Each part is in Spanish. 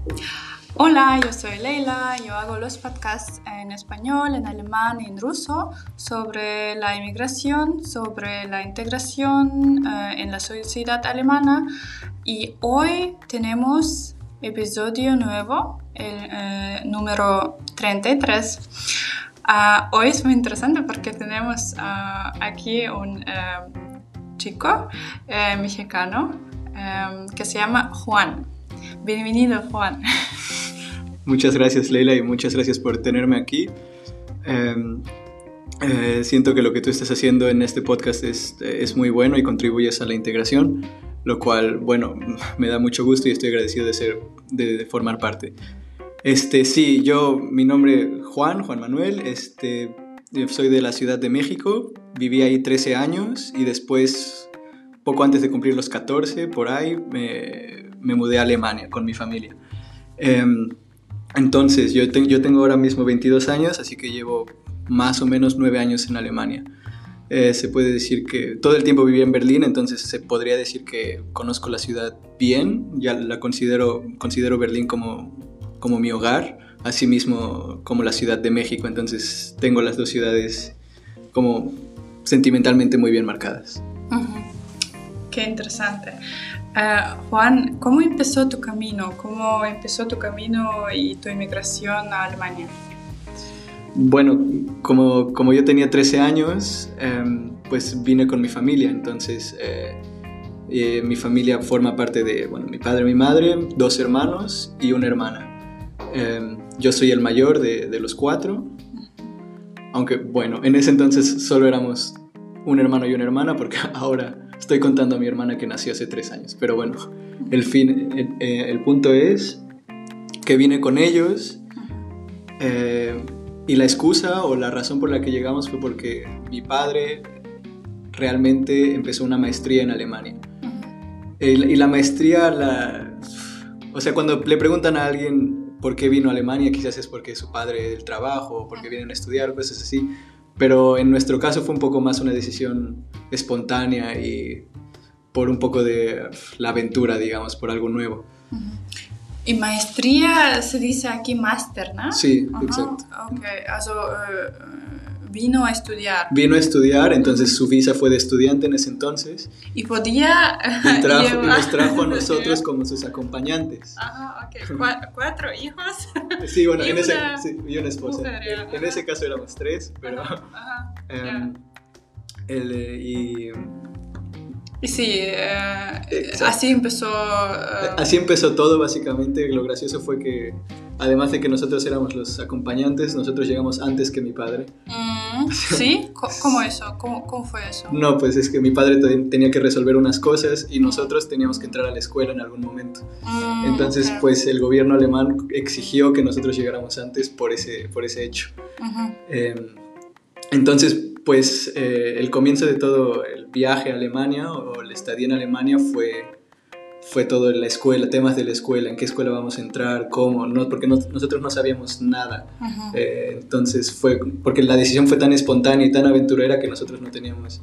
Hola, yo soy Leila, yo hago los podcasts en español, en alemán y en ruso sobre la inmigración, sobre la integración en la sociedad alemana y hoy tenemos episodio nuevo, el número 33. Hoy es muy interesante porque tenemos aquí un chico mexicano que se llama Juan. Bienvenido, Juan. Muchas gracias, Leila, y muchas gracias por tenerme aquí. Siento que lo que tú estás haciendo en este podcast es muy bueno y contribuyes a la integración, lo cual, bueno, me da mucho gusto y estoy agradecido de formar parte. Sí, mi nombre Juan Manuel, soy de la Ciudad de México, viví ahí 13 años y después, poco antes de cumplir los 14, por ahí, me mudé a Alemania con mi familia. Entonces, yo tengo ahora mismo 22 años, así que llevo más o menos 9 años en Alemania. Se puede decir que todo el tiempo viví en Berlín, entonces se podría decir que conozco la ciudad bien, ya la considero Berlín como mi hogar, así mismo como la Ciudad de México, entonces tengo las dos ciudades como sentimentalmente muy bien marcadas. Uh-huh. Qué interesante. Juan, ¿cómo empezó tu camino? ¿Cómo empezó tu camino y tu inmigración a Alemania? Bueno, como yo tenía 13 años, pues vine con mi familia. Entonces, mi familia forma parte de, mi padre, mi madre, 2 hermanos y una hermana. Yo soy el mayor de los 4, aunque, bueno, en ese entonces solo éramos un hermano y una hermana, porque ahora estoy contando a mi hermana que nació hace 3 años. Pero bueno, el punto es que vine con ellos y la excusa o la razón por la que llegamos fue porque mi padre realmente empezó una maestría en Alemania. Y la maestría, o sea, cuando le preguntan a alguien por qué vino a Alemania, quizás es porque es su padre del trabajo o porque vienen a estudiar, cosas así. Pero en nuestro caso fue un poco más una decisión espontánea y por un poco de la aventura, digamos, por algo nuevo. Y maestría se dice aquí máster, ¿no? Sí, exacto. Okay. Also, vino a estudiar. Vino a estudiar, entonces su visa fue de estudiante en ese entonces. Y podía y nos trajo a nosotros como sus acompañantes. Ajá, ok. 4 hijos. Sí, bueno, y una esposa. Mujer, en ese caso éramos 3, pero... Y sí, así empezó... Así empezó todo, básicamente. Lo gracioso fue que, además de que nosotros éramos los acompañantes, nosotros llegamos antes que mi padre. ¿Sí? ¿Cómo eso? ¿Cómo fue eso? No, pues es que mi padre tenía que resolver unas cosas y nosotros teníamos que entrar a la escuela en algún momento. Entonces, okay, pues el gobierno alemán exigió que nosotros llegáramos antes por ese hecho. Entonces, pues el comienzo de todo el viaje a Alemania o la estadía en Alemania fue todo en la escuela, temas de la escuela, en qué escuela vamos a entrar, cómo, no, porque nosotros no sabíamos nada. Entonces fue porque la decisión fue tan espontánea y tan aventurera que nosotros no teníamos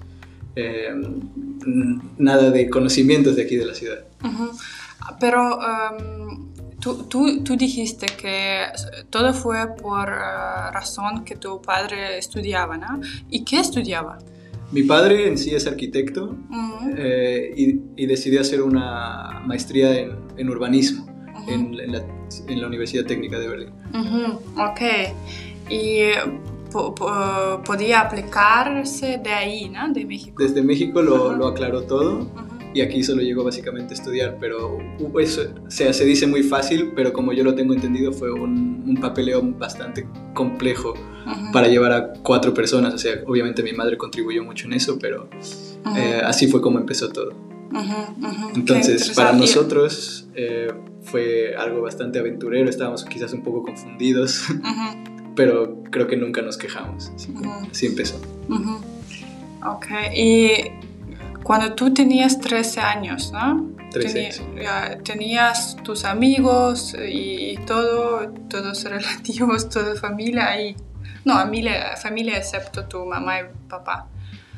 nada de conocimientos de aquí de la ciudad. Pero tú dijiste que todo fue por razón que tu padre estudiaba, ¿no? ¿Y qué estudiaba? Mi padre en sí es arquitecto y decidió hacer una maestría en urbanismo en la Universidad Técnica de Berlín. Ok. Y podía aplicarse de ahí, ¿no? De México. Desde México lo aclaró todo. Y aquí solo llegó básicamente a estudiar, pero eso, o sea, se dice muy fácil, pero como yo lo tengo entendido fue un papeleo bastante complejo para llevar a 4 personas, o sea, obviamente mi madre contribuyó mucho en eso, pero así fue como empezó todo. Entonces, para nosotros fue algo bastante aventurero, estábamos quizás un poco confundidos, pero creo que nunca nos quejamos, así empezó. Ok, y... Cuando tú tenías 13 años, ¿no? 13, sí. Tenías tus amigos y todos relativos, toda familia ahí. No, familia excepto tu mamá y papá.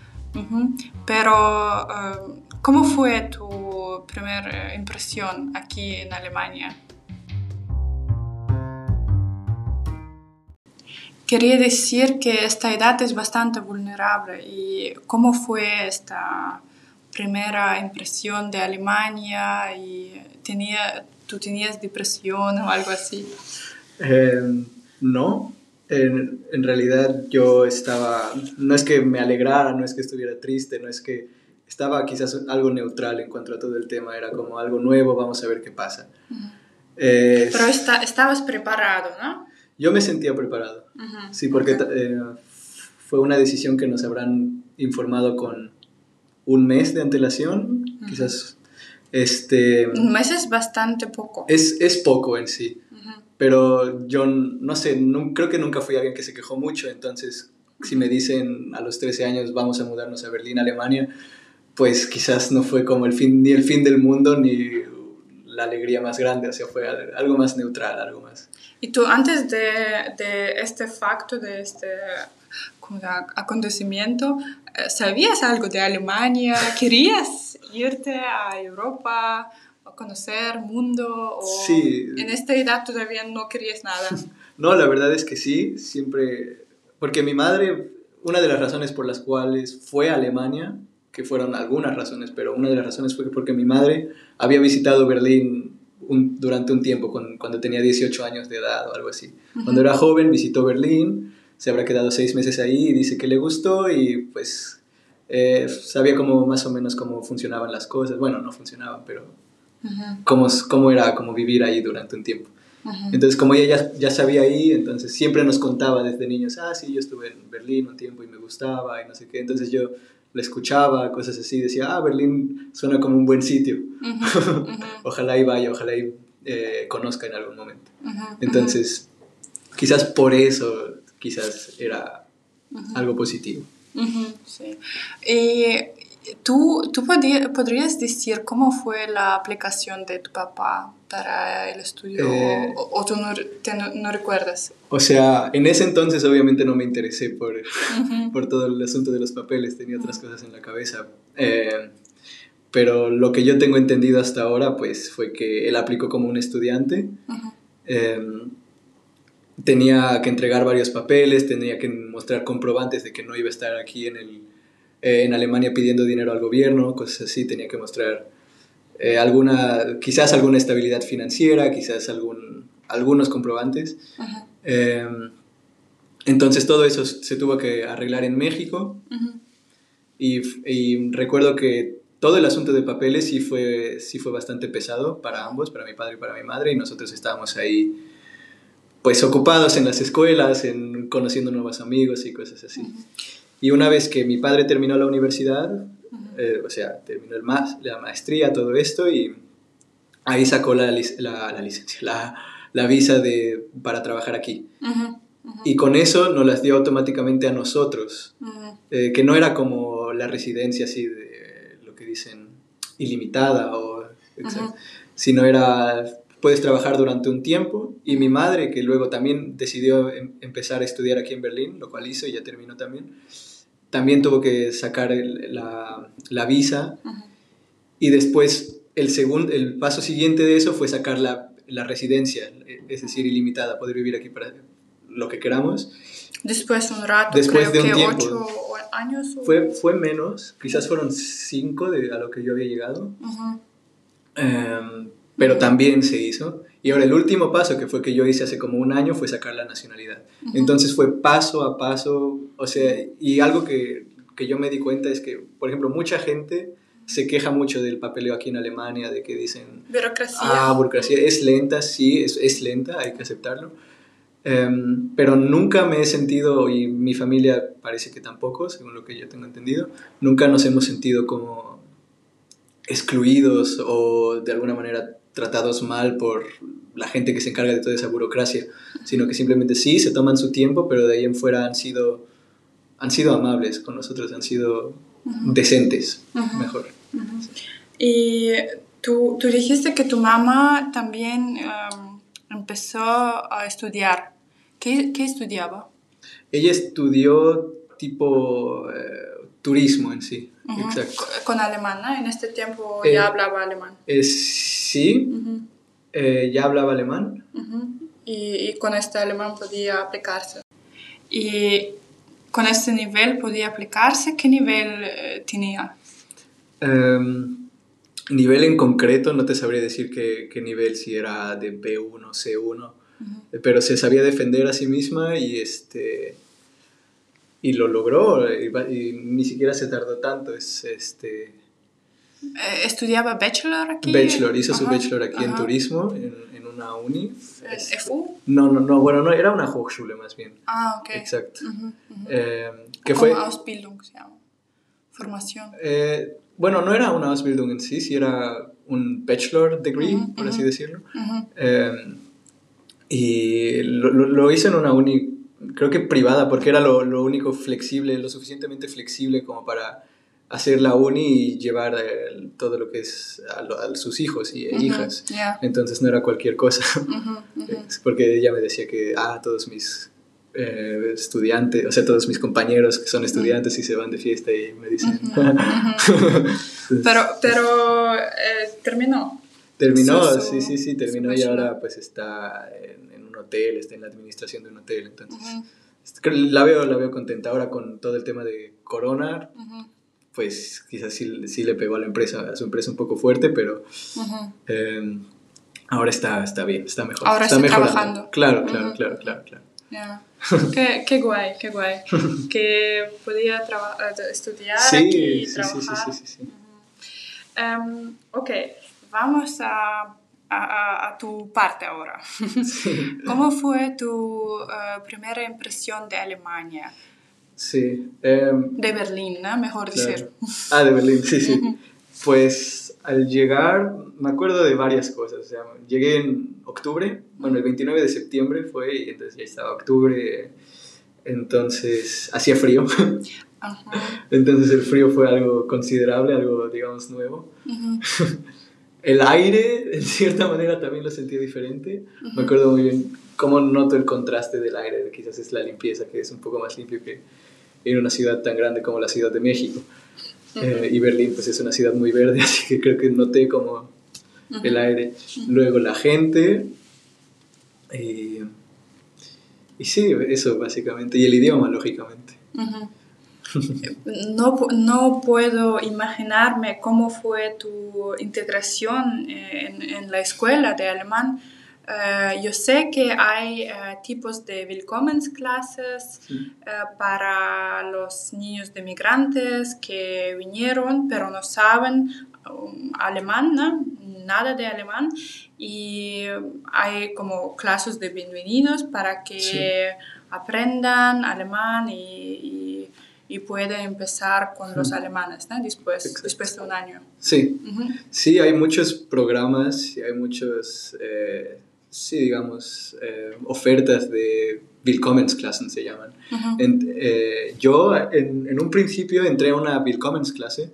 Pero, ¿cómo fue tu primera impresión aquí en Alemania? quería decir que esta edad es bastante vulnerable. ¿Y cómo fue esta primera impresión de Alemania? ¿Y tú tenías depresión o algo así? No, en realidad yo estaba, no es que me alegrara, no es que estuviera triste, no es que estaba quizás algo neutral en cuanto a todo el tema, era como algo nuevo, vamos a ver qué pasa. Pero estabas preparado, ¿no? Yo me sentía preparado, sí, porque fue una decisión que nos habrán informado con un mes de antelación, quizás. Un mes es bastante poco. Es poco en sí, pero yo no sé, creo que nunca fui alguien que se quejó mucho, entonces si me dicen a los 13 años vamos a mudarnos a Berlín, Alemania, pues quizás no fue como ni el fin del mundo ni la alegría más grande, o sea, fue algo más neutral, algo más. ¿Y tú antes de este facto, de este como acontecimiento, sabías algo de Alemania? ¿Querías irte a Europa a conocer mundo? ¿O sí. En esta edad todavía no querías nada? No, la verdad es que sí, siempre, porque mi madre, una de las razones por las cuales fue a Alemania, que fueron algunas razones, pero una de las razones fue porque mi madre había visitado Berlín durante un tiempo, cuando tenía 18 años de edad o algo así. Cuando era joven visitó Berlín, se habrá quedado 6 meses ahí y dice que le gustó y pues sabía más o menos cómo funcionaban las cosas. Bueno, no funcionaban, pero cómo era como vivir ahí durante un tiempo. Entonces, como ella ya sabía ahí, entonces siempre nos contaba desde niños, sí, yo estuve en Berlín un tiempo y me gustaba y no sé qué. Entonces yo la escuchaba, cosas así, decía, Berlín suena como un buen sitio. Ojalá y vaya, ojalá y conozca en algún momento. Entonces, quizás por eso, quizás era algo positivo. Sí. ¿Tú podrías decir cómo fue la aplicación de tu papá para el estudio o tú no recuerdas? O sea, en ese entonces obviamente no me interesé por todo el asunto de los papeles, tenía otras cosas en la cabeza. Pero lo que yo tengo entendido hasta ahora pues fue que él aplicó como un estudiante. Tenía que entregar varios papeles, tenía que mostrar comprobantes de que no iba a estar aquí en Alemania pidiendo dinero al gobierno, cosas así, tenía que mostrar quizás alguna estabilidad financiera, quizás algunos comprobantes. Entonces todo eso se tuvo que arreglar en México y recuerdo que todo el asunto de papeles sí fue bastante pesado para ambos, para mi padre y para mi madre, y nosotros estábamos ahí pues ocupados en las escuelas, en conociendo nuevos amigos y cosas así. Y una vez que mi padre terminó la universidad, o sea, terminó la maestría, todo esto, y ahí sacó la licencia, la visa para trabajar aquí. Y con eso nos las dio automáticamente a nosotros, que no era como la residencia así de lo que dicen ilimitada, sino era puedes trabajar durante un tiempo. Y mi madre, que luego también decidió empezar a estudiar aquí en Berlín, lo cual hizo y ya terminó también tuvo que sacar la visa. Y después el paso siguiente de eso fue sacar la residencia, es decir, ilimitada, poder vivir aquí para lo que queramos. Después de un rato, después creo de un que tiempo, 8 años. Fue menos, quizás fueron 5 a lo que yo había llegado. Pero también se hizo. Y ahora el último paso, que fue que yo hice hace como un año, fue sacar la nacionalidad. Entonces fue paso a paso, o sea, y algo que yo me di cuenta es que, por ejemplo, mucha gente se queja mucho del papeleo aquí en Alemania, de que dicen... Burocracia. Burocracia. Es lenta, sí, es lenta, hay que aceptarlo. Pero nunca me he sentido, y mi familia parece que tampoco, según lo que yo tengo entendido, nunca nos hemos sentido como excluidos o de alguna manera tratados mal por la gente que se encarga de toda esa burocracia, sino que simplemente sí, se toman su tiempo, pero de ahí en fuera han sido amables con nosotros, han sido decentes, mejor. Y tú dijiste que tu mamá también empezó a estudiar. ¿Qué estudiaba? Ella estudió tipo turismo en sí. Exacto. Con alemán, ¿no? En este tiempo ya hablaba alemán. Sí, ya hablaba alemán. Y con este alemán podía aplicarse. Y con este nivel podía aplicarse. ¿Qué nivel tenía? Nivel en concreto no te sabría decir qué nivel, si era de B1, C1, pero se sabía defender a sí misma y lo logró y ni siquiera se tardó tanto. ¿Estudiaba bachelor aquí? Bachelor, hizo su bachelor aquí en turismo, en una uni. ¿En FU? No, bueno, no, era una Hochschule más bien. Ah, ok. Exacto. Que fue Ausbildung se llama. Formación. Bueno, no era una Ausbildung en sí, sí era un bachelor degree, por así decirlo. Y lo hice en una uni, creo que privada, porque era lo único flexible, lo suficientemente flexible como para hacer la uni y llevar todo lo que es a sus hijos y hijas. Yeah. Entonces no era cualquier cosa. Porque ella me decía que todos mis estudiantes, o sea, todos mis compañeros que son estudiantes y se van de fiesta y me dicen... Pero terminó. Terminó, sí, terminó y ahora pues está en un hotel, está en la administración de un hotel, entonces la veo contenta. Ahora con todo el tema de corona, pues quizás sí le pegó a su empresa un poco fuerte, pero ahora está bien, está mejor. Ahora está trabajando. Claro. Yeah. Qué guay. Que podía estudiar aquí y trabajar. Sí. Ok, vamos a tu parte ahora. Sí. ¿Cómo fue tu primera impresión de Alemania? Sí. De Berlín, ¿no? Mejor decir. De Berlín, sí. Pues al llegar, me acuerdo de varias cosas. O sea, llegué en octubre, bueno, el 29 de septiembre fue, y entonces ya estaba octubre, entonces hacía frío. Entonces el frío fue algo considerable, algo, digamos, nuevo. El aire, en cierta manera, también lo sentí diferente. Me acuerdo muy bien cómo noto el contraste del aire, quizás es la limpieza, que es un poco más limpio que en una ciudad tan grande como la Ciudad de México. Y Berlín pues es una ciudad muy verde, así que creo que noté como el aire. Luego la gente, y sí, eso básicamente, y el idioma, lógicamente. No puedo imaginarme cómo fue tu integración en la escuela de alemán. Yo sé que hay tipos de Willkommensklases para los niños de migrantes que vinieron pero no saben alemán, ¿no? Nada de alemán, y hay como clases de bienvenidos para que aprendan alemán y pueden empezar con los alemanes, ¿no? Después de un año. Sí, sí, hay muchos programas, hay muchos... ofertas de Willkommensklassen se llaman. Yo en un principio entré a una Willkommensklasse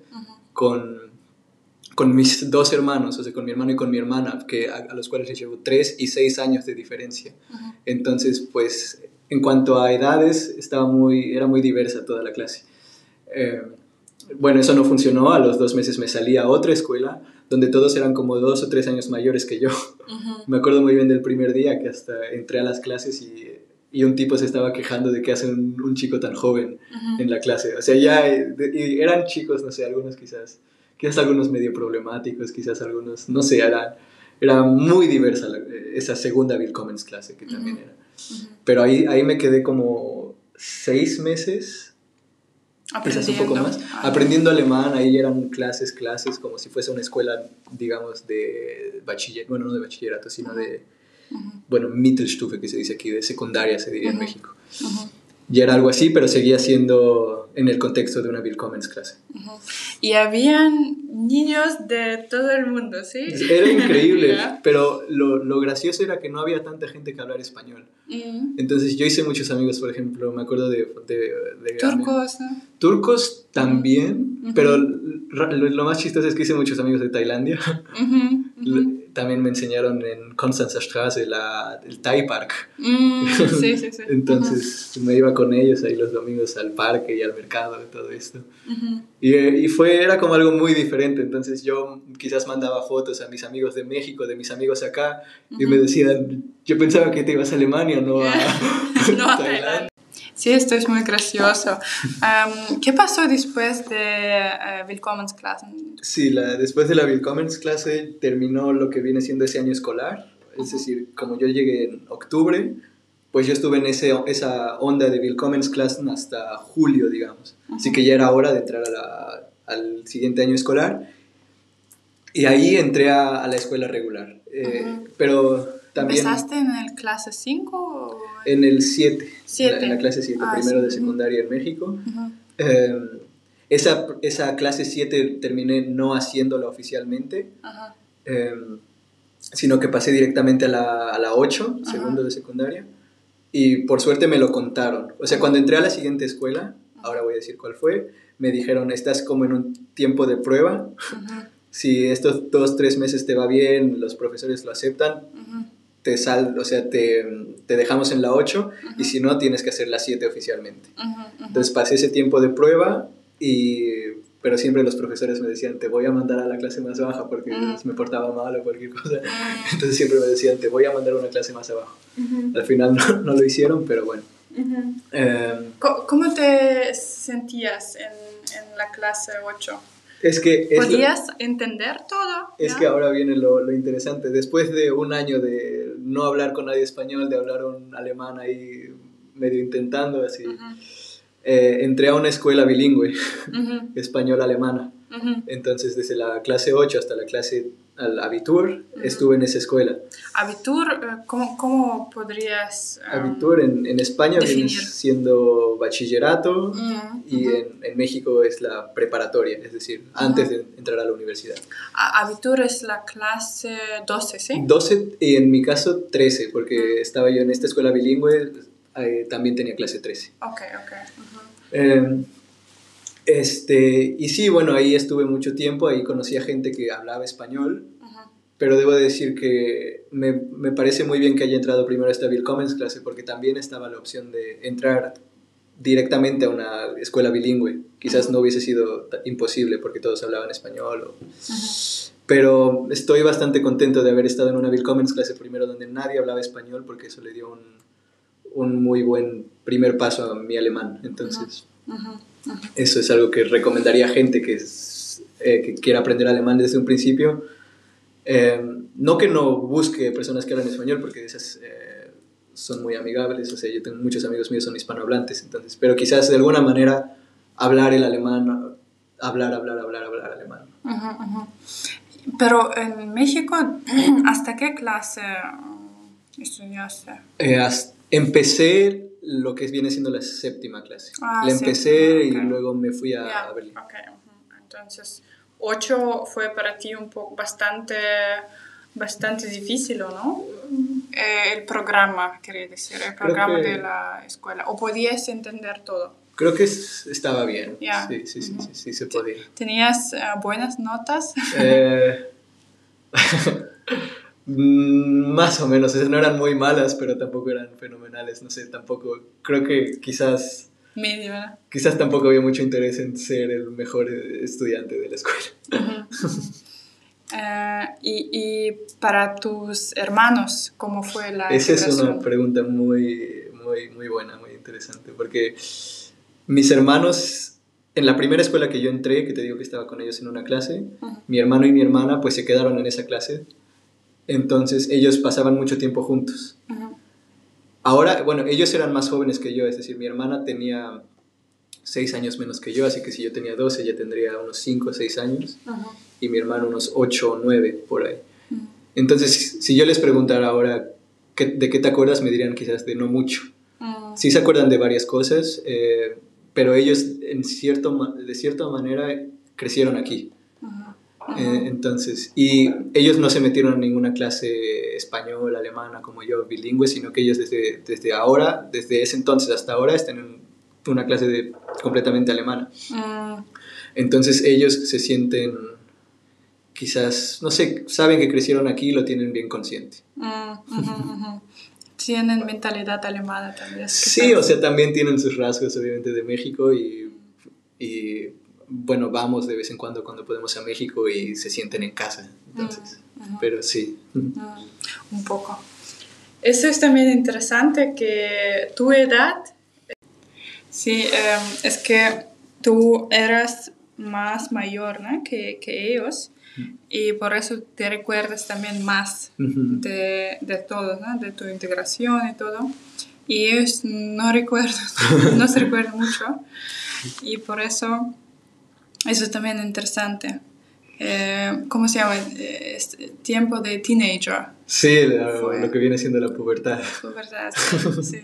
con mis dos hermanos, o sea, con mi hermano y con mi hermana, a los cuales les llevo 3 y 6 años de diferencia. Entonces, pues, en cuanto a edades, era muy diversa toda la clase. Bueno, eso no funcionó. A los 2 meses me salí a otra escuela donde todos eran como 2 o 3 años mayores que yo. Me acuerdo muy bien del primer día que hasta entré a las clases y un tipo se estaba quejando de que hace un chico tan joven en la clase. O sea, y eran chicos, no sé, algunos quizás algunos medio problemáticos, quizás algunos, no sé, era muy diversa esa segunda Willkommensklasse que también era. Pero ahí me quedé como 6 meses, quizás un poco más, aprendiendo alemán. Ahí eran clases, como si fuese una escuela, digamos, de bachillerato, bueno, no de bachillerato, sino de, bueno, Mittelstufe, que se dice aquí, de secundaria se diría en México. Y era algo así, pero seguía siendo en el contexto de una Willkommensklasse. Y habían niños de todo el mundo, ¿sí? Era increíble, pero lo gracioso era que no había tanta gente que hablara español. Entonces yo hice muchos amigos, por ejemplo, me acuerdo de turcos, ¿no? Turcos también, pero lo más chistoso es que hice muchos amigos de Tailandia. También me enseñaron en Konstanzer Straße el Thai Park. Sí. Entonces me iba con ellos ahí los domingos al parque y al mercado y todo esto. Y era como algo muy diferente. Entonces yo quizás mandaba fotos a mis amigos de México, de mis amigos acá, y me decían, yo pensaba que te ibas a Alemania, no a no a Tailandia. Sí, esto es muy gracioso. ¿Qué pasó después de Willkommensklassen? Sí, después de la Willkommensklasse terminó lo que viene siendo ese año escolar. Es decir, como yo llegué en octubre, pues yo estuve en esa onda de Willkommensklassen hasta julio, digamos. Así que ya era hora de entrar al siguiente año escolar. Y ahí entré a la escuela regular. Pero también... ¿Empezaste en el clase 5? O... En el 7. En la clase 7, primero sí. de secundaria en México. Esa clase 7 terminé no haciéndola oficialmente, sino que pasé directamente a la 8, segundo de secundaria, y por suerte me lo contaron. O sea, cuando entré a la siguiente escuela, ahora voy a decir cuál fue, me dijeron, estás como en un tiempo de prueba, si estos 2-3 meses te va bien, los profesores lo aceptan, te dejamos en la 8 y si no, tienes que hacer la 7 oficialmente. Entonces pasé ese tiempo de prueba, pero siempre los profesores me decían, te voy a mandar a la clase más baja porque me portaba mal o cualquier cosa. Entonces siempre me decían, te voy a mandar a una clase más abajo. Al final no lo hicieron, pero bueno. ¿Cómo te sentías en la clase 8? ¿Podías entender todo? Es que ahora viene lo interesante. Después de un año de no hablar con nadie español, de hablar un alemán ahí medio intentando, así, entré a una escuela bilingüe, español-alemana. Entonces, desde la clase 8 hasta la clase al Abitur, estuve en esa escuela. ¿Abitur? ¿Cómo podrías Abitur en España definir? Viene siendo bachillerato y en México es la preparatoria, es decir, antes de entrar a la universidad. Abitur es la clase 12, ¿sí? 12 y en mi caso 13, porque estaba yo en esta escuela bilingüe, también tenía clase 13. Ok. Y sí, bueno, ahí estuve mucho tiempo, ahí conocí a gente que hablaba español, pero debo decir que me parece muy bien que haya entrado primero a esta Willkommensklasse, porque también estaba la opción de entrar directamente a una escuela bilingüe. Quizás no hubiese sido imposible porque todos hablaban español. Pero estoy bastante contento de haber estado en una Willkommensklasse primero donde nadie hablaba español, porque eso le dio un muy buen primer paso a mi alemán. Entonces... Eso es algo que recomendaría a gente que quiera aprender alemán desde un principio. No que no busque personas que hablan español, porque esas son muy amigables. O sea, yo tengo muchos amigos míos son hispanohablantes, entonces, pero quizás de alguna manera hablar el alemán, hablar alemán. Pero en México, ¿hasta qué clase estudiaste? Empecé lo que viene siendo la 7ª clase. La empecé y luego me fui a Berlín. Entonces, 8 fue para ti un poco bastante difícil, ¿no? El programa, quería decir, el programa de la escuela. ¿O podías entender todo? Creo que estaba bien. Sí, se podía. ¿Tenías buenas notas? Más o menos, no eran muy malas, pero tampoco eran fenomenales, no sé, tampoco, creo que quizás medio, ¿verdad? Quizás tampoco había mucho interés en ser el mejor estudiante de la escuela. Y para tus hermanos, ¿cómo fue la Esa integración? Es una pregunta muy buena, muy interesante, porque mis hermanos, en la primera escuela que yo entré, que te digo que estaba con ellos en una clase, mi hermano y mi hermana pues se quedaron en esa clase. Entonces ellos pasaban mucho tiempo juntos. Ahora, bueno, ellos eran más jóvenes que yo, es decir, mi hermana tenía 6 años menos que yo, así que si yo tenía 12, ella tendría unos 5 o 6 años, y mi hermano unos 8 o 9, por ahí. Entonces, si yo les preguntara ahora de qué te acuerdas, me dirían quizás de no mucho. Sí se acuerdan de varias cosas, pero ellos de cierta manera crecieron aquí. Entonces, y ellos no se metieron en ninguna clase español, alemana como yo, bilingüe, sino que ellos desde ese entonces hasta ahora están en una clase completamente alemana. Entonces ellos se sienten, quizás, no sé, saben que crecieron aquí y lo tienen bien consciente. Tienen mentalidad alemana también. Sí, o sea, también tienen sus rasgos obviamente de México y bueno, vamos de vez en cuando podemos a México y se sienten en casa, entonces, pero sí. Un poco. Eso es también interesante, que tu edad Sí, es que tú eras más mayor, ¿no? que ellos y por eso te recuerdas también más de todo, ¿no? De tu integración y todo. Y ellos no recuerdan, no se recuerdan mucho y por eso es también interesante. ¿Cómo se llama? Tiempo de teenager. Sí, lo que viene siendo la pubertad. Pubertad, sí.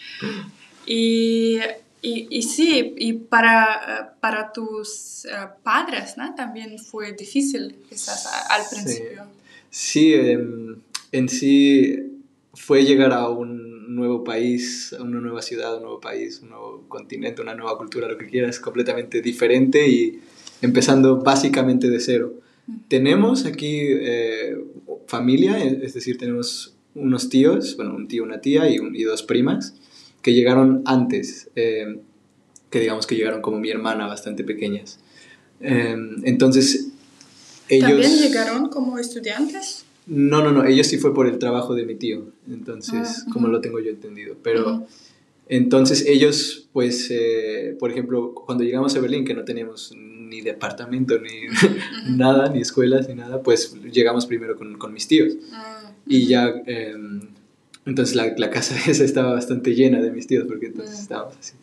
Y sí, y para tus padres, ¿no? También fue difícil quizás al principio. Sí, en sí fue llegar a un nuevo país, a una nueva ciudad, un nuevo país, un nuevo continente, una nueva cultura, lo que quieras, completamente diferente y empezando básicamente de cero. Tenemos aquí familia, es decir, tenemos unos tíos, bueno, un tío, una tía y dos primas que llegaron antes, que digamos que llegaron como mi hermana, bastante pequeñas. Entonces, ellos... ¿También llegaron como estudiantes? No, ellos sí fue por el trabajo de mi tío, entonces, como lo tengo yo entendido. Pero entonces ellos, pues, por ejemplo, cuando llegamos a Berlín, que no teníamos ni departamento, ni nada, ni escuelas, ni nada, pues llegamos primero con mis tíos. Y ya, entonces la casa esa estaba bastante llena de mis tíos, porque entonces estábamos así.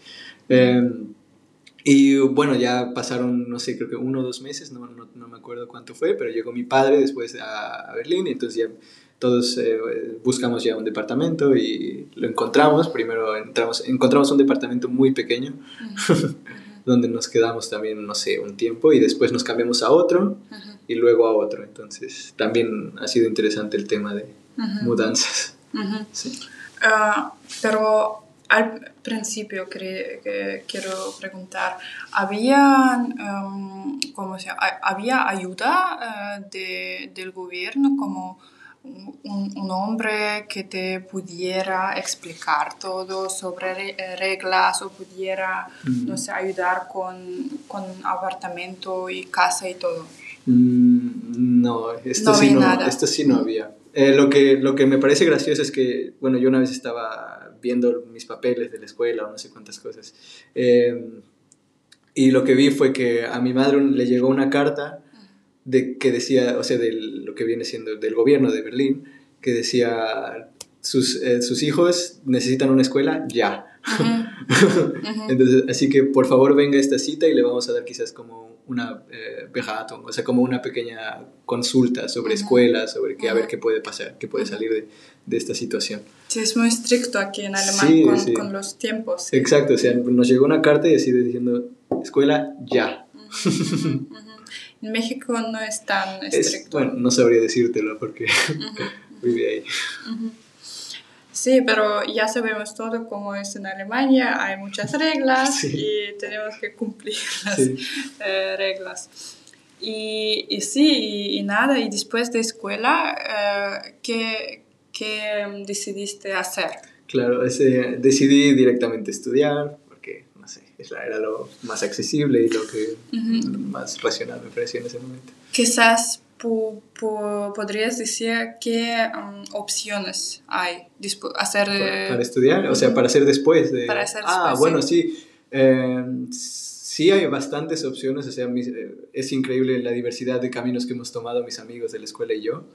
Y bueno, ya pasaron, no sé, creo que 1 o 2 meses, no me acuerdo cuánto fue, pero llegó mi padre después a Berlín y entonces ya todos buscamos ya un departamento y lo encontramos. Primero encontramos un departamento muy pequeño donde nos quedamos también, no sé, un tiempo y después nos cambiamos a otro y luego a otro. Entonces también ha sido interesante el tema de mudanzas. Sí. Pero al principio quiero preguntar, ¿había ayuda del gobierno como un hombre que te pudiera explicar todo sobre reglas o pudiera, no sé, ayudar con apartamento y casa y todo? No, esto sí no había. Lo que me parece gracioso es que, bueno, yo una vez estaba viendo mis papeles de la escuela o no sé cuántas cosas, y lo que vi fue que a mi madre le llegó una carta que decía, o sea, de lo que viene siendo del gobierno de Berlín, que decía, sus hijos necesitan una escuela ya. Entonces, así que por favor venga a esta cita y le vamos a dar quizás como una Beratung, o sea, como una pequeña consulta sobre escuelas, sobre a ver qué puede pasar, qué puede salir de esta situación. Sí, es muy estricto aquí en Alemania con los tiempos. Sí. Exacto, o sea, nos llegó una carta y así diciendo, escuela ya. En México no es tan estricto. Bueno, no sabría decírtelo porque viví ahí. Sí, pero ya sabemos todo cómo es en Alemania, hay muchas reglas y tenemos que cumplir las reglas. Y sí, y nada, y después de escuela, ¿qué decidiste hacer? Claro, decidí directamente estudiar, porque, no sé, era lo más accesible y lo que más racional me parecía en ese momento. Quizás podrías decir qué opciones hay para estudiar, o sea, para hacer después. Para hacer después, bueno, sí. Sí hay bastantes opciones, o sea, es increíble la diversidad de caminos que hemos tomado mis amigos de la escuela y yo.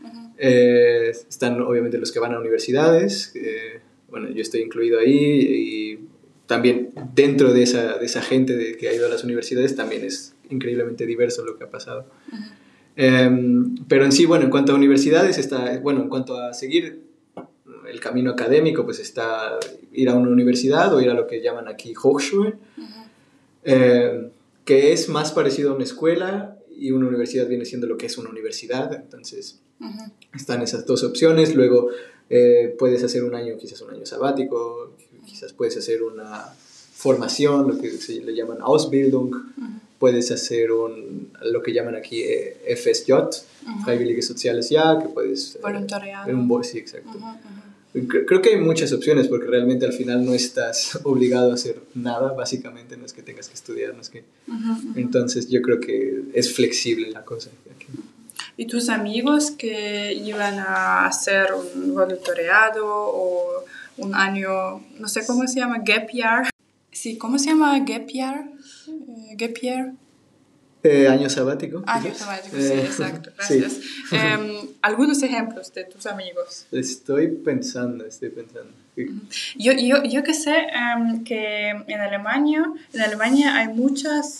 Están obviamente los que van a universidades, bueno, yo estoy incluido ahí y también dentro de esa gente que ha ido a las universidades también es increíblemente diverso lo que ha pasado. Pero en sí, bueno, en cuanto a universidades, en cuanto a seguir el camino académico, pues está ir a una universidad o ir a lo que llaman aquí Hochschule, que es más parecido a una escuela y una universidad viene siendo lo que es una universidad, entonces están esas dos opciones. Luego puedes hacer quizás un año sabático, quizás puedes hacer una formación, lo que se le llaman Ausbildung, puedes hacer lo que llaman aquí FSJ, Freiwillige Soziales Jahr, que puedes... Voluntariado. Sí, exacto. Creo que hay muchas opciones porque realmente al final no estás obligado a hacer nada, básicamente no es que tengas que estudiar, no es que... Entonces yo creo que es flexible la cosa. ¿Y tus amigos que iban a hacer un voluntariado o un año, no sé cómo se llama, gap year? Sí, ¿cómo se llama gap year? Gap year. Año sabático. Año sabático, sí, exacto, gracias. Sí. Algunos ejemplos de tus amigos. Estoy pensando. Yo que sé que en Alemania hay muchos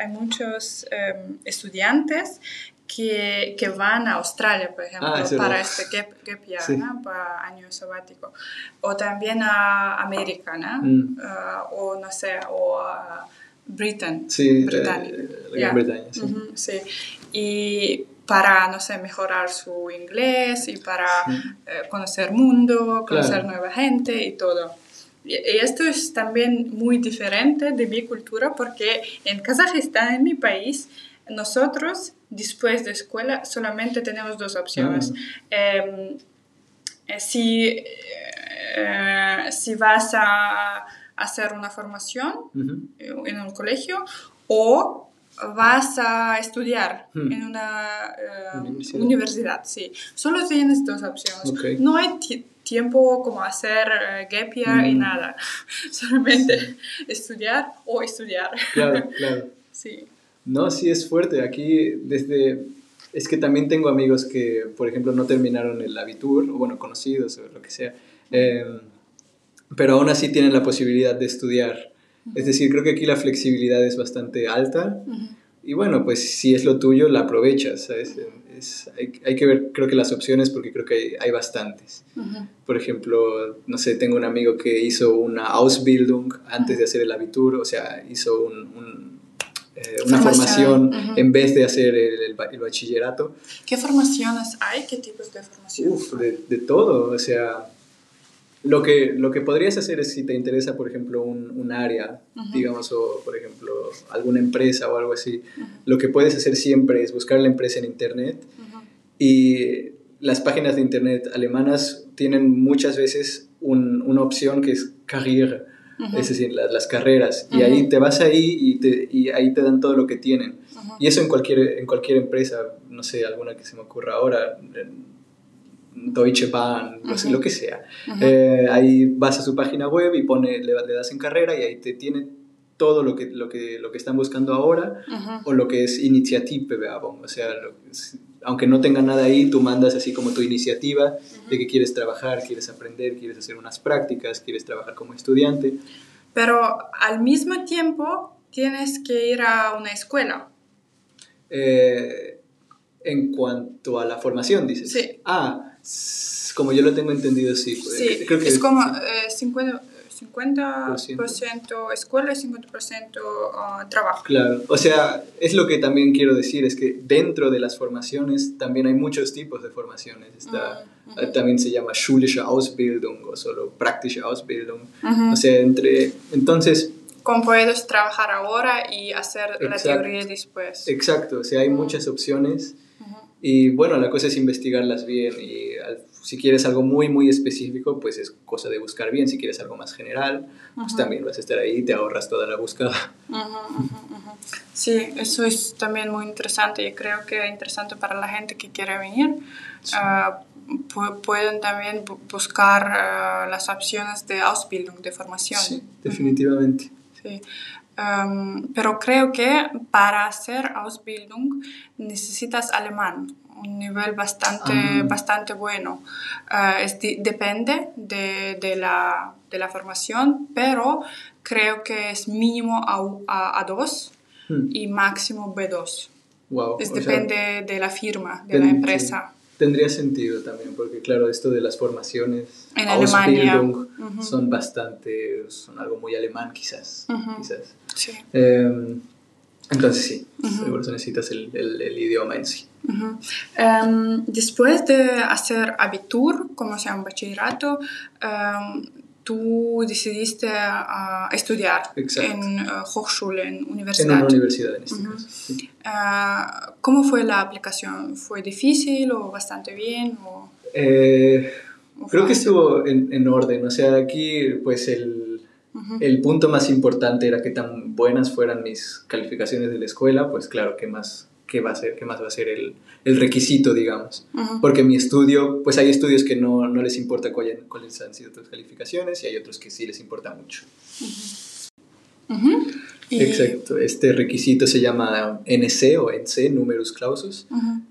estudiantes que van a Australia, por ejemplo, para este gap year, sí. ¿no? Para año sabático. O también a América, ¿no? O no sé, o a Britain. Sí, Bretaña. Gran Bretaña, sí. Sí. Y para, no sé, mejorar su inglés y para conocer mundo, conocer nueva gente y todo. Y esto es también muy diferente de mi cultura porque en Kazajistán, en mi país, nosotros después de escuela solamente tenemos dos opciones. Si vas a hacer una formación en un colegio o vas a estudiar en una universidad. Sí. Solo tienes dos opciones. Okay. No hay tiempo como hacer gap year y nada. Solamente estudiar o estudiar. Claro. Sí. No, sí es fuerte. Aquí es que también tengo amigos que, por ejemplo, no terminaron el Abitur, o bueno, conocidos o lo que sea, pero aún así tienen la posibilidad de estudiar. Es decir, creo que aquí la flexibilidad es bastante alta y bueno, pues si es lo tuyo, la aprovechas, ¿sabes? Hay que ver, creo que las opciones, porque creo que hay bastantes. Por ejemplo, no sé, tengo un amigo que hizo una Ausbildung antes de hacer el Abitur, o sea, hizo una formación en vez de hacer el bachillerato. ¿Qué formaciones hay? ¿Qué tipos de formación? De todo, o sea, lo que podrías hacer es, si te interesa, por ejemplo, un área, digamos, o por ejemplo, alguna empresa o algo así, lo que puedes hacer siempre es buscar la empresa en internet y las páginas de internet alemanas tienen muchas veces una opción que es Karriere, es decir, las carreras, y ahí te vas ahí y ahí te dan todo lo que tienen. Y eso en cualquier empresa, no sé, alguna que se me ocurra ahora, Deutsche Bahn, lo que sea. Ahí vas a su página web y le das en carrera y ahí te tiene todo lo que están buscando ahora o lo que es Initiativbewerbung. O sea, aunque no tenga nada ahí, tú mandas así como tu iniciativa de que quieres trabajar, quieres aprender, quieres hacer unas prácticas, quieres trabajar como estudiante. Pero al mismo tiempo tienes que ir a una escuela. En cuanto a la formación, dices. Sí. Como yo lo tengo entendido, sí. Sí, creo que es como sí. 50% escuela y 50% trabajo. Claro, o sea, es lo que también quiero decir, es que dentro de las formaciones también hay muchos tipos de formaciones. También se llama schulische Ausbildung o solo praktische Ausbildung. O sea, entonces... ¿Cómo puedes trabajar ahora y hacer la teoría después? Exacto, o sea, hay muchas opciones y bueno, la cosa es investigarlas bien y si quieres algo muy, muy específico, pues es cosa de buscar bien. Si quieres algo más general, pues también vas a estar ahí y te ahorras toda la búsqueda. Sí, eso es también muy interesante y creo que es interesante para la gente que quiere venir. Sí. Pueden también buscar las opciones de Ausbildung, de formación. Sí, definitivamente. Sí. Pero creo que para hacer Ausbildung necesitas alemán, un nivel bastante bueno. Depende de la formación, pero creo que es mínimo A2 y máximo B2. Wow, Depende de la firma, de la empresa. Sí. Tendría sentido también, porque claro, esto de las formaciones en Alemania son algo muy alemán quizás. Sí. Entonces sí, seguro necesitas el idioma en sí. Después de hacer Abitur, como sea un bachillerato, tú decidiste estudiar en Hochschule, en universidad. En una universidad en este caso. Sí. ¿Cómo fue la aplicación? ¿Fue difícil o bastante bien? Creo que estuvo en orden. O sea, aquí pues el punto más importante era que tan buenas fueran mis calificaciones de la escuela, pues claro, ¿qué más va a ser el requisito, digamos? Porque mi estudio, pues hay estudios que no les importa cuáles han sido tus calificaciones y hay otros que sí les importa mucho. Ujú. Exacto, este requisito se llama NC o NC, Numerus Clausus. Ujú.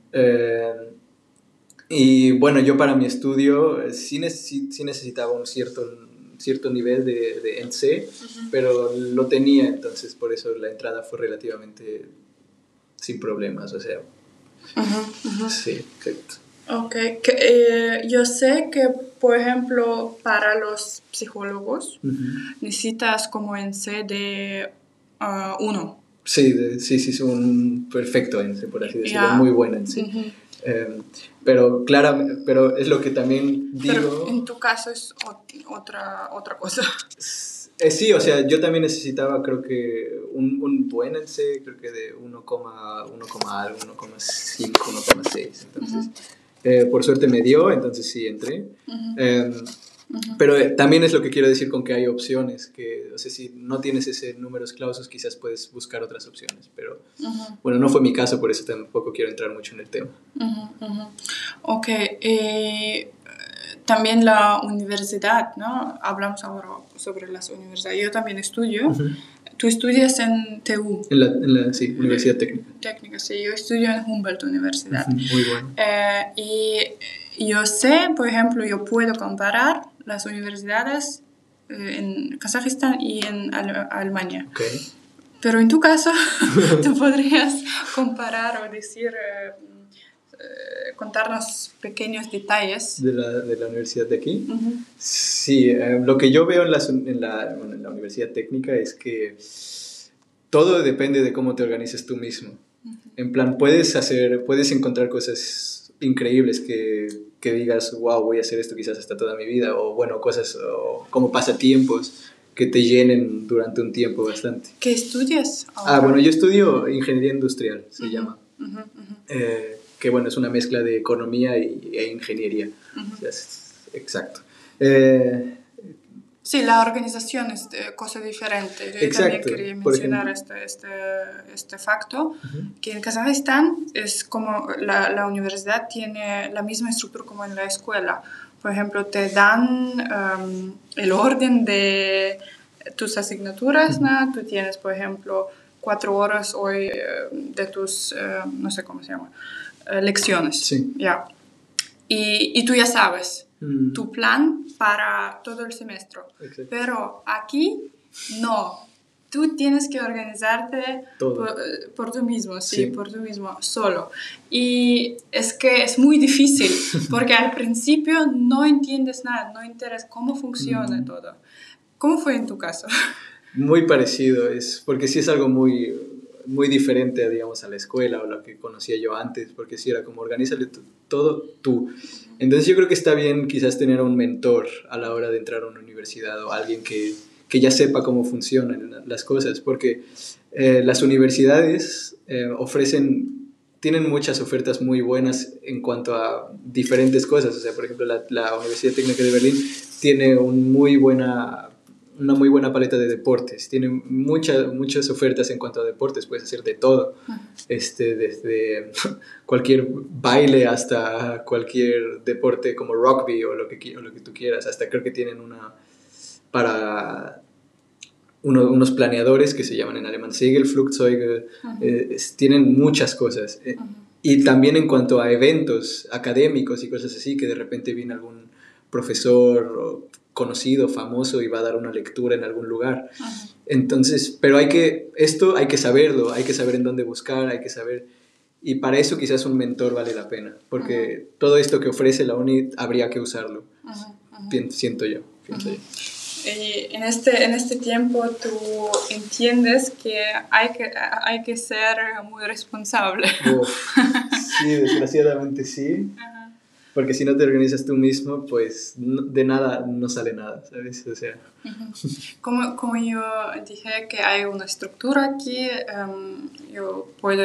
Y bueno, yo para mi estudio sí necesitaba un cierto nivel de NC, pero lo tenía, entonces por eso la entrada fue relativamente sin problemas, o sea, Ujú. sí, exacto. Ok, yo sé que, por ejemplo, para los psicólogos necesitas como en C de 1. Sí, sí, un perfecto NC, por así decirlo, Ya. muy buen NC. Ujú. Pero claro, pero es lo que también Pero digo. en tu caso es otra cosa. Sí, o sea, yo también necesitaba, creo que un buen NC, creo que de 1, algo, 1,5, 1,6. Entonces, por suerte me dio, entonces sí entré. Pero también es lo que quiero decir con que hay opciones, que, o sea, si no tienes ese números clausus, quizás puedes buscar otras opciones. Pero bueno, no fue mi caso, por eso tampoco quiero entrar mucho en el tema. Ok, también la universidad, ¿no? Hablamos ahora sobre las universidades. Yo también estudio. Tú estudias en TU. Sí, Universidad Técnica. Técnica, sí. Yo estudio en Humboldt Universidad. Muy bueno. Y yo sé, por ejemplo, yo puedo comparar las universidades en Kazajistán y en Alemania. Okay. Pero en tu caso, tú podrías comparar o decir, contarnos pequeños detalles. ¿De la universidad de aquí? Sí, lo que yo veo en la Universidad Técnica es que todo depende de cómo te organices tú mismo. En plan, puedes encontrar cosas increíbles que digas, wow, voy a hacer esto quizás hasta toda mi vida, o bueno, cosas como pasatiempos que te llenen durante un tiempo bastante. ¿Qué estudias ahora? Bueno, yo estudio ingeniería industrial, se llama. Que bueno, es una mezcla de economía e ingeniería. O sea, exacto. Sí, la organización es cosa diferente. Yo Exacto. también quería mencionar este facto, que en Kazajistán es como la universidad tiene la misma estructura como en la escuela. Por ejemplo, te dan el orden de tus asignaturas, ¿no? Tú tienes, por ejemplo, 4 horas hoy de tus, no sé cómo se llama, lecciones. Sí. Ya. Y tú ya sabes tu plan para todo el semestre. Exacto. Pero aquí no. Tú tienes que organizarte por tú mismo, sí, por tú mismo, solo. Y es que es muy difícil, porque al principio no entiendes nada, no entiendes cómo funciona todo. ¿Cómo fue en tu caso? Muy parecido, porque sí es algo muy, muy diferente, digamos, a la escuela o lo que conocía yo antes, porque sí era como organízale todo tú. Entonces yo creo que está bien quizás tener un mentor a la hora de entrar a una universidad o alguien que ya sepa cómo funcionan las cosas, porque las universidades tienen muchas ofertas muy buenas en cuanto a diferentes cosas. O sea, por ejemplo, la Universidad Técnica de Berlín tiene una muy buena paleta de deportes, tiene muchas ofertas en cuanto a deportes, puedes hacer de todo, desde cualquier baile hasta cualquier deporte como rugby o lo que tú quieras, hasta creo que tienen unos planeadores que se llaman en alemán Segelflugzeuge, tienen muchas cosas. Y también en cuanto a eventos académicos y cosas así, que de repente viene algún profesor conocido, famoso, y va a dar una lectura en algún lugar. Entonces, pero hay que saberlo, hay que saber en dónde buscar, hay que saber, y para eso quizás un mentor vale la pena, porque todo esto que ofrece la uni habría que usarlo, siento yo. Y en este tiempo tú entiendes que hay que ser muy responsable. Sí, desgraciadamente sí. Porque si no te organizas tú mismo, pues de nada no sale nada, ¿sabes? O sea. Como yo dije que hay una estructura aquí, yo puedo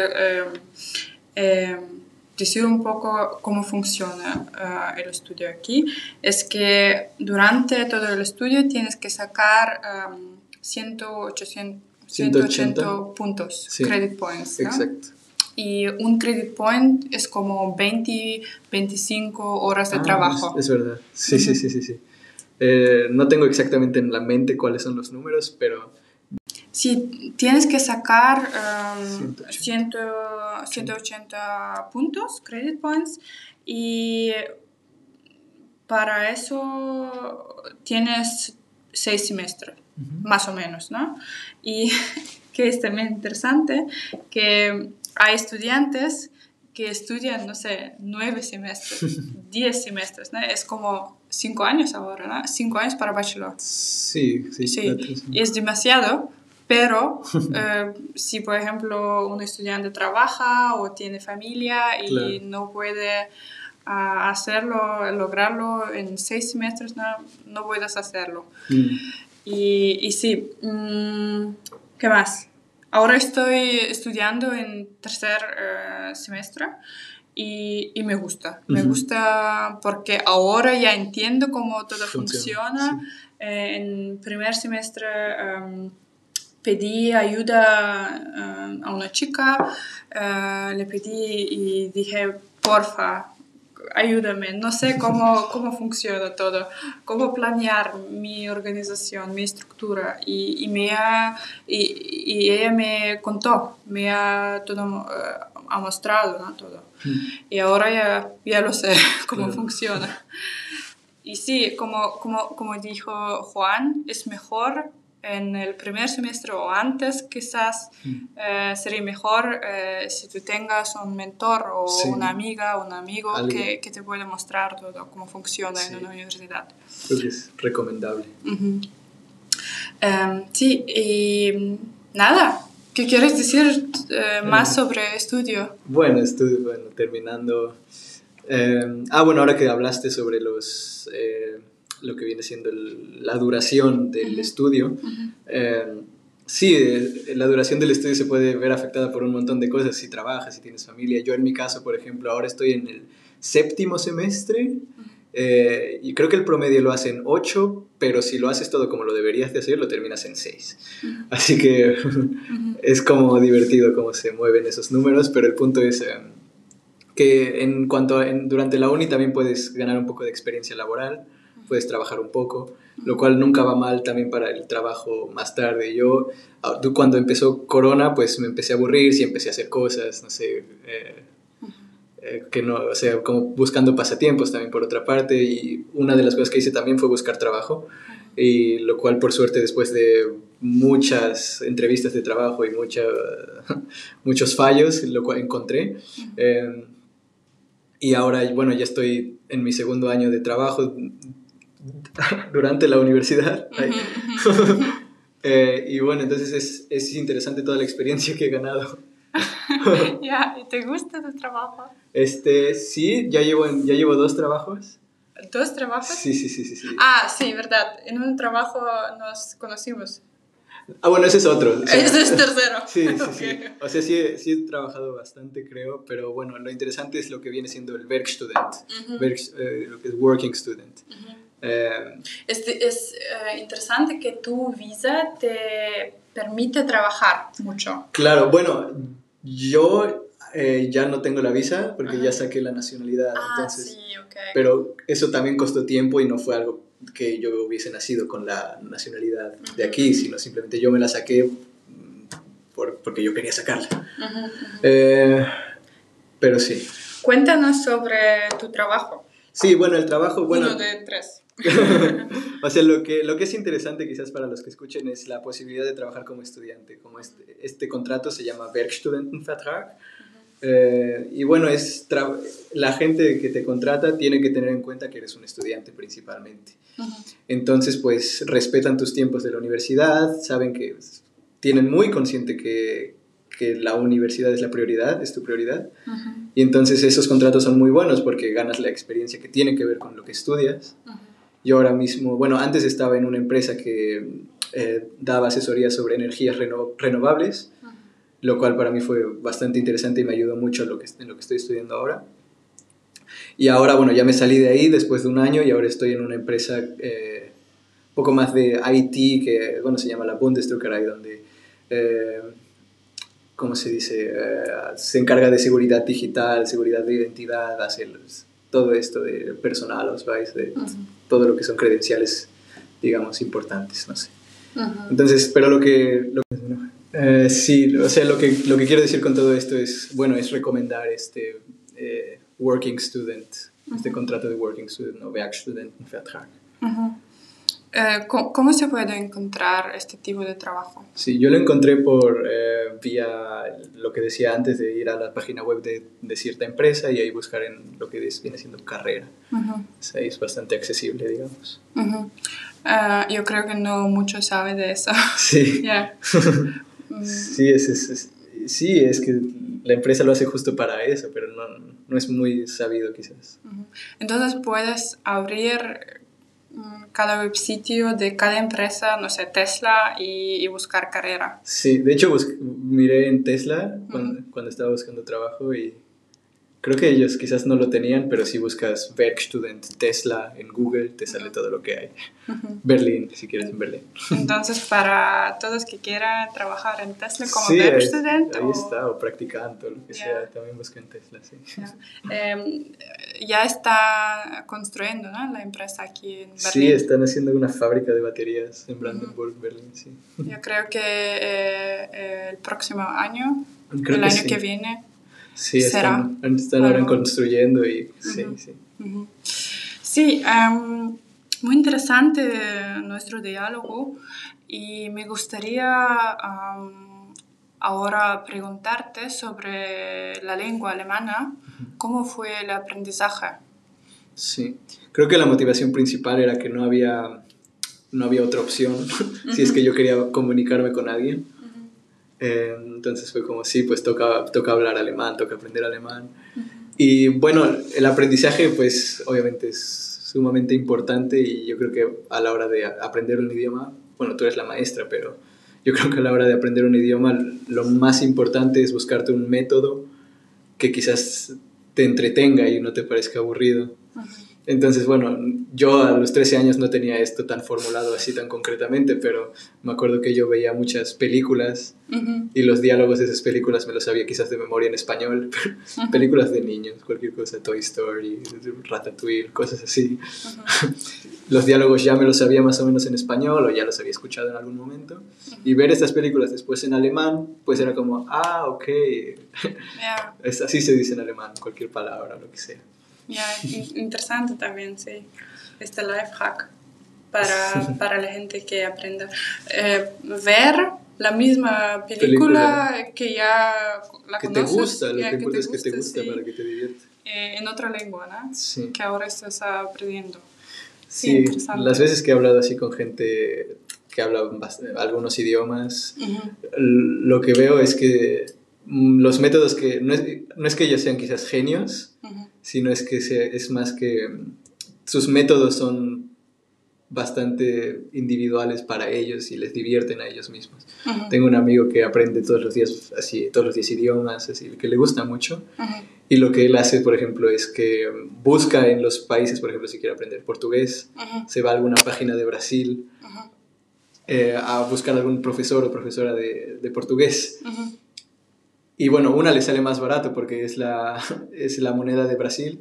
decir un poco cómo funciona el estudio aquí. Es que durante todo el estudio tienes que sacar 180 puntos, sí. Credit points, ¿no? Exacto. Y un credit point es como 25 horas de trabajo. Es verdad. Sí, sí. No tengo exactamente en la mente cuáles son los números, pero Sí, tienes que sacar 180. 180 puntos, credit points, y para eso tienes 6 semestres, más o menos, ¿no? Y que es también interesante que hay estudiantes que estudian, no sé, 9 semestres, 10 semestres, ¿no? Es como 5 años ahora, ¿no? 5 años para bachelor. Sí, Y es demasiado, pero si, por ejemplo, un estudiante trabaja o tiene familia y claro, no puede lograrlo en 6 semestres, no puedes hacerlo. Y sí, ¿qué más? Ahora estoy estudiando en tercer semestre y me gusta. Me gusta porque ahora ya entiendo cómo todo funciona. Sí. En primer semestre pedí ayuda a una chica, le pedí y dije, porfa, ayúdame, no sé cómo funciona todo, cómo planear mi organización, mi estructura. Y ella me contó, me ha mostrado, ¿no? Todo. Y ahora ya lo sé cómo funciona. Y sí, como dijo Juan, es mejor en el primer semestre o antes, quizás sería mejor si tú tengas un mentor o una amiga o un amigo que te pueda mostrar todo cómo funciona en una universidad. Creo que es recomendable. Sí, y nada, ¿qué quieres decir más sobre estudio? Bueno, terminando. Bueno, ahora que hablaste sobre lo que viene siendo la duración del estudio, sí, la duración del estudio se puede ver afectada por un montón de cosas, si trabajas, si tienes familia. Yo en mi caso, por ejemplo, ahora estoy en el 7º semestre y creo que el promedio lo hacen 8, pero si lo haces todo como lo deberías de hacer, lo terminas en 6. Así que es como divertido cómo se mueven esos números, pero el punto es que durante la uni también puedes ganar un poco de experiencia laboral, puedes trabajar un poco, lo cual nunca va mal también para el trabajo más tarde. Yo, cuando empezó Corona, pues me empecé a aburrir, sí empecé a hacer cosas, no sé, que no, o sea, como buscando pasatiempos también por otra parte, y una de las cosas que hice también fue buscar trabajo, y lo cual por suerte después de muchas entrevistas de trabajo y muchos fallos, lo cual encontré. Y ahora, bueno, ya estoy en mi 2º año de trabajo durante la universidad. Y bueno, entonces es interesante toda la experiencia que he ganado. ¿Y te gusta tu trabajo? Sí, ya llevo 2 trabajos. ¿2 trabajos? Sí. Sí, verdad. En un trabajo nos conocimos. Bueno, ese es otro. O sea, ese es tercero. Sí. O sea, sí he trabajado bastante, creo, pero bueno, lo interesante es lo que viene siendo el Werkstudent, lo que es Working Student. Es interesante que tu visa te permite trabajar mucho. Claro, bueno, yo ya no tengo la visa porque ya saqué la nacionalidad, entonces, sí, okay. Pero eso también costó tiempo y no fue algo que yo hubiese nacido con la nacionalidad de aquí, sino simplemente yo me la saqué porque yo quería sacarla. Pero sí. Cuéntanos sobre tu trabajo. Sí, bueno, el trabajo... Bueno, 1 de 3. O sea, lo que es interesante quizás para los que escuchen es la posibilidad de trabajar como estudiante. Como este contrato se llama Werkstudentenvertrag. Y bueno, la gente que te contrata tiene que tener en cuenta que eres un estudiante principalmente. Entonces, pues respetan tus tiempos de la universidad, saben que tienen muy consciente que la universidad es tu prioridad. Y entonces esos contratos son muy buenos porque ganas la experiencia que tiene que ver con lo que estudias. Yo ahora mismo, bueno, antes estaba en una empresa que daba asesoría sobre energías renovables, lo cual para mí fue bastante interesante y me ayudó mucho en lo que estoy estudiando ahora. Y ahora, bueno, ya me salí de ahí después de un año y ahora estoy en una empresa poco más de IT, que, bueno, se llama la Bundesdruckerei, donde, ¿cómo se dice? Se encarga de seguridad digital, seguridad de identidad, hace todo esto de personalausweis, de todo lo que son credenciales, digamos, importantes, no sé. Entonces, pero lo que es una Sí, o sea, lo que quiero decir con todo esto es, bueno, es recomendar este working student, este contrato de working student o Werkstudentenvertrag. ¿Cómo se puede encontrar este tipo de trabajo? Sí, yo lo encontré vía lo que decía antes de ir a la página web de cierta empresa y ahí buscar en lo que viene siendo carrera. O sea, es bastante accesible, digamos. Yo creo que no mucho sabe de eso. Sí. Yeah. Sí, es que la empresa lo hace justo para eso, pero no es muy sabido quizás. Entonces puedes abrir cada web sitio de cada empresa, no sé, Tesla, y buscar carrera. Sí, de hecho miré en Tesla cuando estaba buscando trabajo y creo que ellos quizás no lo tenían, pero si buscas Werkstudent Tesla en Google te sale todo lo que hay. Berlín, si quieres en Berlín. Entonces, para todos que quieran trabajar en Tesla como sí, Werkstudent ahí está, o practicante o lo que sea, también busca en Tesla, sí. Ya está construyendo, ¿no?, la empresa aquí en Berlín. Sí, están haciendo una fábrica de baterías en Brandenburg, Berlín, sí. Yo creo que el próximo año, creo el que año sí. que viene, sí, será. Están ahora construyendo y sí. Sí, muy interesante nuestro diálogo y me gustaría ahora preguntarte sobre la lengua alemana. ¿Cómo fue el aprendizaje? Sí, creo que la motivación principal era que no había otra opción si es que yo quería comunicarme con alguien. Entonces fue como, sí, pues toca hablar alemán, toca aprender alemán. Y bueno, el aprendizaje pues obviamente es sumamente importante y yo creo que a la hora de aprender un idioma, bueno, tú eres la maestra, pero yo creo que a la hora de aprender un idioma lo más importante es buscarte un método que quizás te entretenga y no te parezca aburrido. Entonces, bueno, yo a los 13 años no tenía esto tan formulado así tan concretamente, pero me acuerdo que yo veía muchas películas y los diálogos de esas películas me los sabía quizás de memoria en español, películas de niños, cualquier cosa, Toy Story, Ratatouille, cosas así. Los diálogos ya me los sabía más o menos en español o ya los había escuchado en algún momento. Y ver estas películas después en alemán, pues era como, ok, así se dice en alemán, cualquier palabra, lo que sea. Interesante también, sí. Este life hack para la gente que aprenda. Ver la misma película que ya la que conoces. Te gusta, lo que importa es que te gusta, sí, para que te divierta. En otra lengua, ¿no? Sí. Que ahora estás aprendiendo. Sí, las veces que he hablado así con gente que habla algunos idiomas, lo que veo es que los métodos que no es que ellos sean quizás genios, sino es que es más que sus métodos son bastante individuales para ellos y les divierten a ellos mismos. Tengo un amigo que aprende todos los días idiomas, así, que le gusta mucho. Y lo que él hace, por ejemplo, es que busca en los países, por ejemplo, si quiere aprender portugués, se va a alguna página de Brasil a buscar algún profesor o profesora de portugués. Y bueno, una le sale más barato porque es la moneda de Brasil,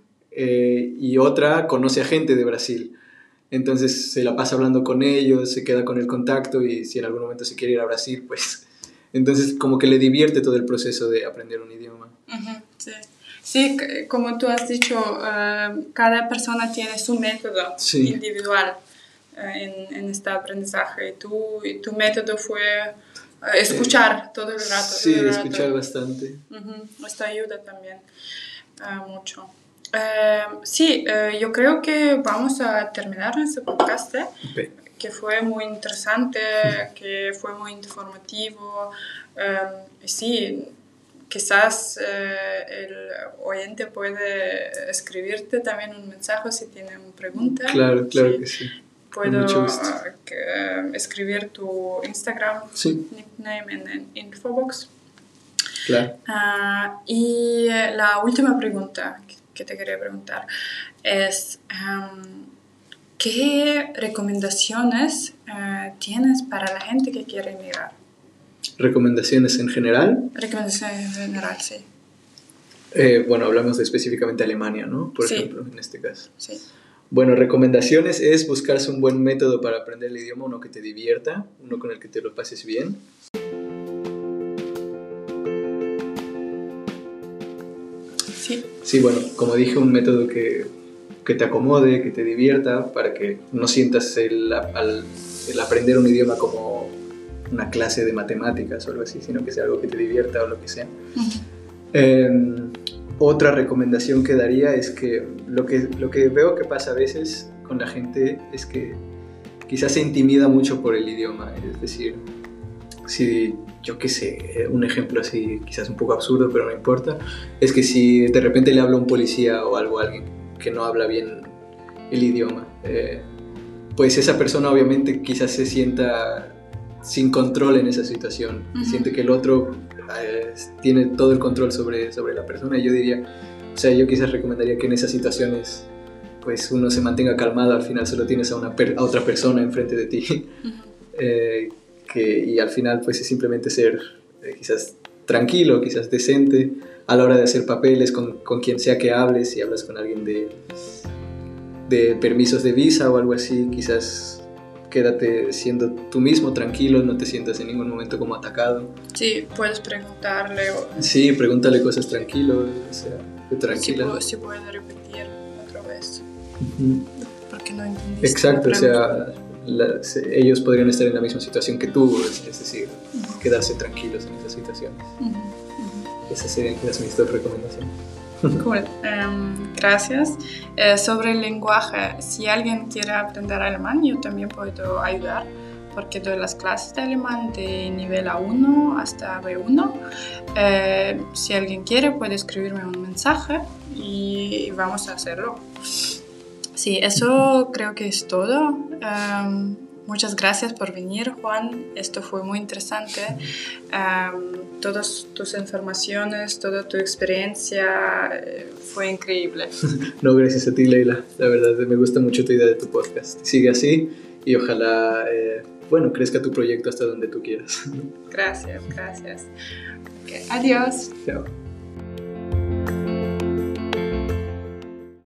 y otra conoce a gente de Brasil. Entonces se la pasa hablando con ellos, se queda con el contacto y si en algún momento se quiere ir a Brasil, pues... Entonces como que le divierte todo el proceso de aprender un idioma. Sí, como tú has dicho, cada persona tiene su método individual en este aprendizaje. Y tu método fue escuchar todo el rato. Sí, escuchar bastante. Esto ayuda también mucho. Yo creo que vamos a terminar este podcast, que fue muy interesante, que fue muy informativo. Sí, quizás el oyente puede escribirte también un mensaje si tiene una pregunta. Claro que sí. Puedo escribir tu Instagram nickname en Infobox. Claro. Y la última pregunta que te quería preguntar es ¿qué recomendaciones tienes para la gente que quiere emigrar? ¿Recomendaciones en general? Recomendaciones en general, sí. Bueno, hablamos de específicamente Alemania, ¿no? Por ejemplo, en este caso. Sí. Bueno, recomendaciones es buscarse un buen método para aprender el idioma, uno que te divierta, uno con el que te lo pases bien. sí, bueno, como dije, un método que te acomode, que te divierta, para que no sientas el aprender un idioma como una clase de matemáticas o algo así, sino que sea algo que te divierta o lo que sea. Otra recomendación que daría es que lo que veo que pasa a veces con la gente es que quizás se intimida mucho por el idioma. Es decir, si, yo qué sé, un ejemplo así quizás un poco absurdo, pero no importa, es que si de repente le habla un policía o algo a alguien que no habla bien el idioma, pues esa persona obviamente quizás se sienta sin control en esa situación, siente que el otro tiene todo el control sobre la persona. Y yo diría, o sea, yo quizás recomendaría que en esas situaciones pues uno se mantenga calmado, al final solo tienes a otra persona enfrente de ti. Y al final pues es simplemente ser quizás tranquilo, quizás decente a la hora de hacer papeles con quien sea que hables. Si hablas con alguien de permisos de visa o algo así, quizás quédate siendo tú mismo, tranquilo, no te sientas en ningún momento como atacado. Sí, puedes preguntarle. Sí, pregúntale cosas tranquilo, o sea, tranquila. Si puedes repetir otra vez. Porque no entendiste. Exacto, o sea, ellos podrían estar en la misma situación que tú, es decir, quedarse tranquilos en esas situaciones. Esas serían mis dos recomendaciones. Cool, gracias. Sobre el lenguaje, si alguien quiere aprender alemán, yo también puedo ayudar, porque doy las clases de alemán de nivel A1 hasta B1. Si alguien quiere, puede escribirme un mensaje y vamos a hacerlo. Sí, eso creo que es todo. Muchas gracias por venir, Juan. Esto fue muy interesante. Todas tus informaciones, toda tu experiencia fue increíble. No, gracias a ti, Leila. La verdad, me gusta mucho tu idea de tu podcast. Sigue así y ojalá, crezca tu proyecto hasta donde tú quieras. Gracias. Okay, adiós. Chao.